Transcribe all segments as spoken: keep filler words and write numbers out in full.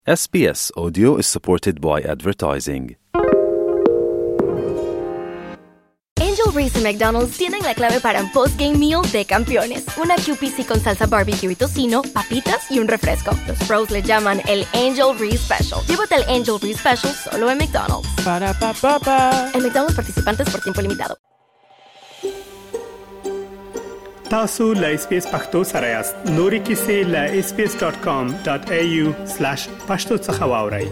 S B S Audio is supported by advertising. Angel Reese y McDonald's tienen la clave para un post-game meal de campeones. Una Q P C con salsa barbecue y tocino, papitas y un refresco. Los pros le llaman el Angel Reese Special. Llévate el Angel Reese Special solo en McDonald's. Para pa pa pa. En McDonald's participantes por tiempo limitado. تاسو لا اس پی اس پختو سره یاست. نوري کیسې لا اس پی اس ډاٹ کام ډاټ ای یو سلیش پښتو څخه واورئ.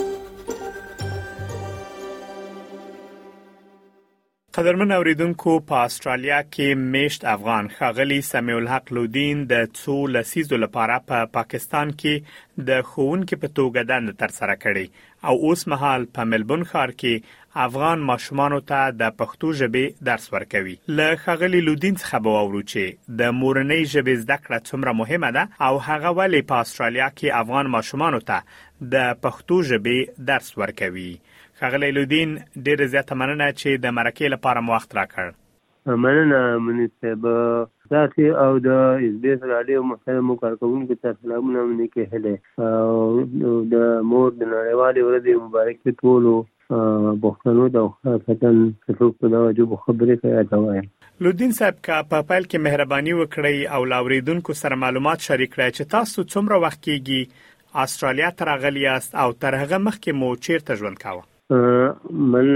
قدرمن اوریدونکو، په استرالیا کې میشت افغان ښاغلي سمیع الحق لودین د څو لسیزو لپاره په پا پاکستان کې د ښوونکي په توګه دنده ترسره کړې او اوس مهال په ملبون ښار کې افغان ماشومانو ته د پښتو ژبې درس ورکوي. له ښاغلي لودین څخه به واورو چې د مورنۍ ژبې زده کړه څومره مهمه ده او هغه ولې په استرالیا کې افغان ماشومانو ته د پښتو ژبې درس ورکوي. ښاغلی لودین، ډېر زیاته مننه چې د مرکې لپاره مو وخت راکړ. مننه منی صاحب. تاسو او د اس بي اس رادیو محترم کارکونکو ته سلامونه منی کې هله د مور د نړیوالې ورځې مبارکي ټولو بوختنو د خاطن څوک په دا جو خبرې کوي راوایي. لودین صاحب، کا په پایل کې مهرباني وکړئ او لاوریدونکو سره معلومات شریک کړئ چې تاسو څومره وخت کېږي استرالیا ته راغلی یاست او تر هغه مخکې مو چیرته ژوند کاوه؟ من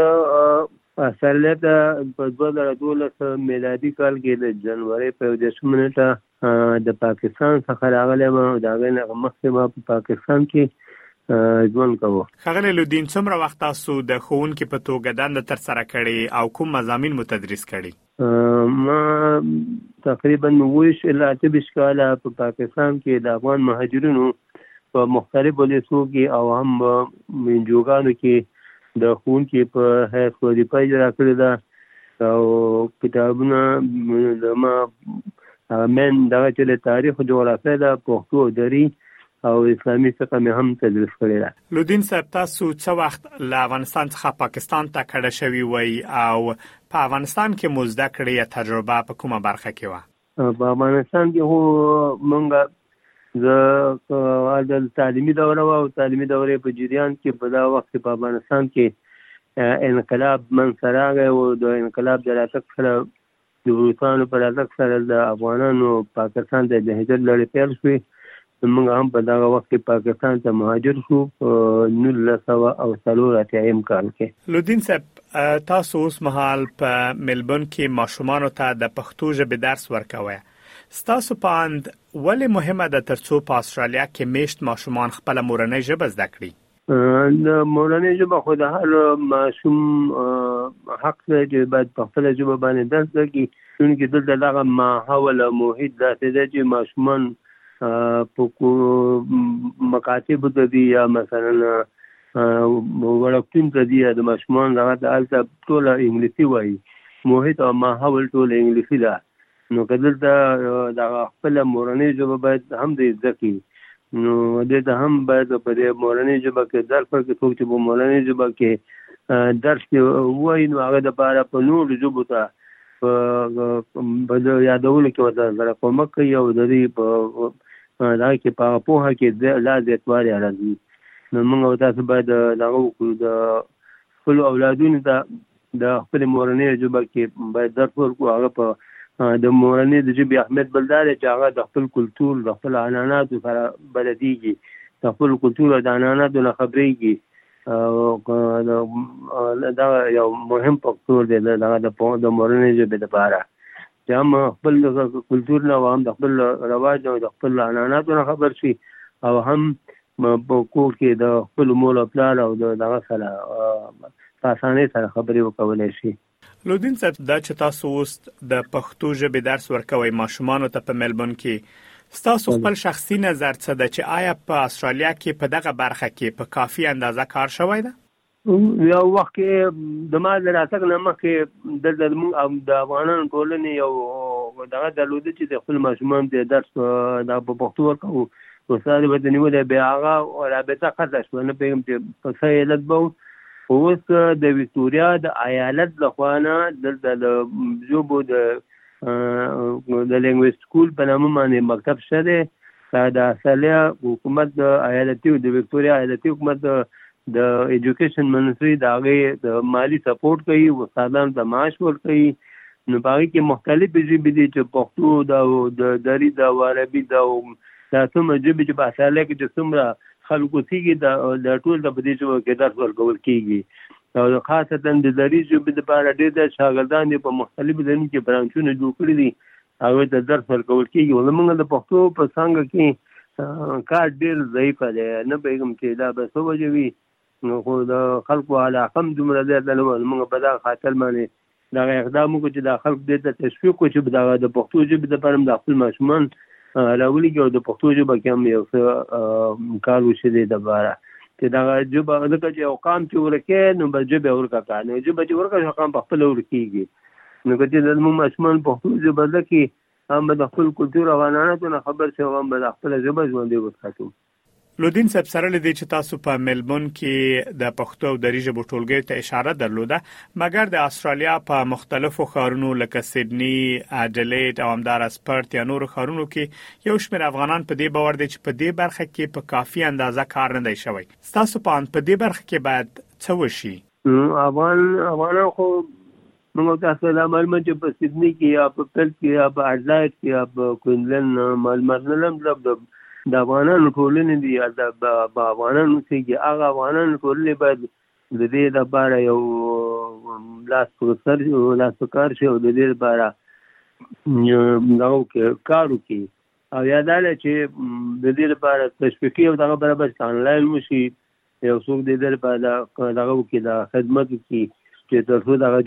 زه استرالیا ته په دوه زره دولس میلادي کال کې د جنوري په دیرشمه نیټه د پاکستان څخه راغلم او دا غنه مخکې ما په پاکستان کې ژوند کاوه. ښاغلی لودین، څومره وخت تاسو د ښوونکي په توګه دنده ترسره کړې او کوم مضامین مو تدریس کړي؟ ما تقریبا ویش الی اته ویشت کاله په پاکستان کې د افغان مهاجرینو په مختلفو لیسو کې او هم منجوګانو کې د ښوونکي په حیث وظیفه اجرا کړې ده او کتابونه د ما من دغه چې تاریخ جغرافیه ده، پښتو دري او اسلامي فقه مې هم تدریس کړی ده. لودین صاحب، تاسو څه وخت له افغانستان څخه پاکستان ته کډه شوي وای او په افغانستان کې مو زده کړې تجربه په کومه برخه کې وه؟ په افغانستان کې هو مونږ زه د تعلیمي دوره او تعلیمي دورې په جریان کې په دا وخت کې په افغانستان کې انقلاب منځته راغی او د انقلاب د راتګ سره د روسانو په راتګ سره د افغانانو پاکستان ته د هجرت لړۍ پیل شوې. موږ هم په دغه وخت کې پاکستان ته مهاجر شو په نولس سوه او څلور اتیایم کال کې. لودین صاحب، تاسو اوس مهال په ملبون کې ماشومانو ته د پښتو ژبې درس ورکوئ. ستاسو په اند ولې مهمه ده ترڅو په استرالیا کې میشت ماشومان خپله مورنۍ ژبه زده کړي؟ د مورنۍ ژبه خو د هر ماشوم حق دی چې باید په خپله ژبه باندې درس وکړي، چونکې دلته دغه ماحول او محیط داسې دی چې ماشومان په مکاتب ته دي یا مثلا وړکتون ته دي، د ماشومان دغه هلته ټوله انګلیسي وایي، محیط او ماحول ټوله انګلیسي ده. نو که دلته دغه خپله مورنۍ ژبه باید هم د زده کړي، نو دې ته هم باید په دې مورنۍ ژبه کې درس ورکړي. څوک چې په مورنۍ ژبه کې درس وایي نو هغه دپاره په نورو ژبو ته په یادولو کې ورته سره کومک کوي او د دې په دا کې په پوهه کې لا زیاتوالی راځي. نو موږ او تاسو باید دغه وکړو، د خپلو اولادونو ته د خپلې مورنۍ ژبه کې باید درس ورکړو. هغه په د مورنۍ د ژبې اهمیت بل دا دی چې هغه د خپل کلتور د خپل عنعناتو سره بلدېږي، د خپل کلتور او د عنعناتو نه خبرېږي. دا یو مهم فکتور دی دغه د مورنۍ ژبې لپاره چې هم خپل کلتور نه او هم د خپل رواج او د خپل عنعناتو نه خبر شي او هم په کور کې د خپل مور او پلار او دغه سره په اسانۍ سره خبرې وکولی شي. لودین صاحب، دا چې تاسو اوس د پښتو ژبې درس ورکوئ ماشومانو ته په ملبون کې، ستاسو خپل شخصي نظر څه ده چې آیا په استرالیا کې په دغه برخه کې په کافي اندازه کار شوی ده؟ یو وخت کې د ما د راتګ نه مخکې دلته زموږ د افغانانو ټولنې یو دغه درلوده چې د خپل ماشومان ته درس دا په پښتو ورکوو. استاد به ته نیولی، بیا هغه رابطه قطع شوه، نه پوهېږم چې په څه علت به و. اوس د وکټوریا د ایالت لخوا نه دلته د ژبو د د لینګویج سکول په نامه باندې مکتب شته دی د استرالیا حکومت د ایالتي د وکټوريا ایالتي حکومت د ایجوکیشن منسټری د هغه د مالی سپورټ کوي، استادانو ته معاش ورکوي. نو باقي کې مختلف ژبې دي چې پښتو د د دری د عربي د تاسو مجبې چې په استرالیا کې چې څومره خلکو سیږي د ټول د بدی ژبه کې درس ورکول کیږي او خاصتا د دری ژبې لپاره ډېر د شاګردان په مختلفو ځایونو کې برانچونه جوړ کړي دي هغه د درس ورکول کیږي. ولومنګ د پښتو په څنګه کې کار ډېر ضعیف دی، نه پیغام چې دا به څه وجوي نو خو د خلکو علاقه هم دومره زیاته نه وه. موږ په دغه خاطر باندې دغه اقدام وکړو چې د خلکو دې ته تشویق وکړو چې دغه د پښتو ژبې دپاره هم د خپل ماشومان راولېږي او د پښتو ژبه کې هم یو څه کار وشي دې دپاره چې دغه ژبه ځکه چې یو قام چې ورکې نو به ژبه ورکه کړه، نو ژبه چې ورکه شو قام په خپله ورکېږي. نو که چې زموږ ماشومان پښتو ژبه زده کړي هم به د خپل کلتور او عنعناتو نه خبر شي او هم به د خپله ژبه ژوندۍ وساتو. لودین صاحب سره لدی چې تاسو په ملبون کې د پښتو او دری ژبو ټولګي ته اشاره درلوده، مګر د استرالیا په مختلفو ښارونو لکه سیدنی، اډلیډ او همداراز پرت یا نورو ښارونو کې یو شمېر افغانان په دې باور دي چې په دې برخه کې په کافي اندازه کار نه دی شوی. ستاسو په اند په دې برخه کې باید څه وشي؟ افغان افغانان خو موږ تاسو ته معلومات چې په سیدنی کې یا په پرت کې یا په اډلیډ کې یا په کوینزلند معلومات نه لرم د افغانانو ټولنې دي یا د افغانانو چې هغه افغانانو ټولنې باید د دې لپاره یو لاس په سر لاس په کار شي او د دې لپاره دغه کار وکړي او یا دا چې د دې لپاره تشویقي او دغه برابر آنلاین وشي، یو څوک د دې لپاره دغه وکړي د خدمت وکړي چې تر څو دغه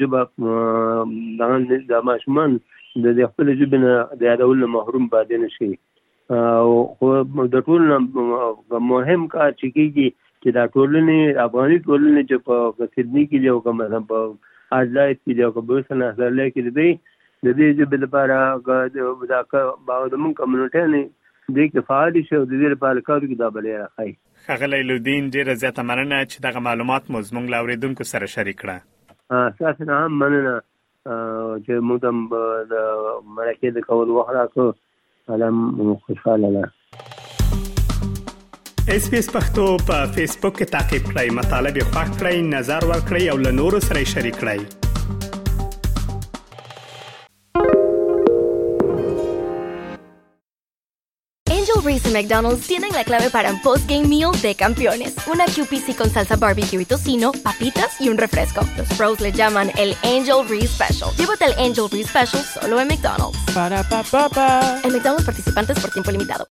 ژبه د ماشومان د خپل ژبې نه د یادولو محروم پاتې نه شي. او د ټول مهم کار چې کېږي چې دا ټولنې افغاني ټولنې چې په سیدني کې دي او که مثلا په اډلایډ کې دي او که په ویسټرن استرالیا کې دي د دې ژبې لپاره زموږ کمیونټیانې دې کې فعال شي او د دې لپاره کار وکړي دا به ډېر ښه وي. ښاغلی لودین ډېره زیاته مننه چې دغه معلومات مو زموږ له اورېدونکو سره شریک کړه. ستاسو نه هم مننه چې موږ ته د مرکې د کولو وخت راکړو. علم خوشحاله ده. اس پی اس پښتو په فیسبوک کې تعقیب کړئ، مطالب یې خوښ کړئ، نظر ورکړئ او له نورو سره شریک کړئ. Angel Reese y McDonald's tienen la clave para un post-game meal de campeones. Una Q P C con salsa barbecue y tocino, papitas y un refresco. Los pros le llaman el Angel Reese Special. Llévate el Angel Reese Special solo en McDonald's. Para pa pa pa. En McDonald's participantes por tiempo limitado.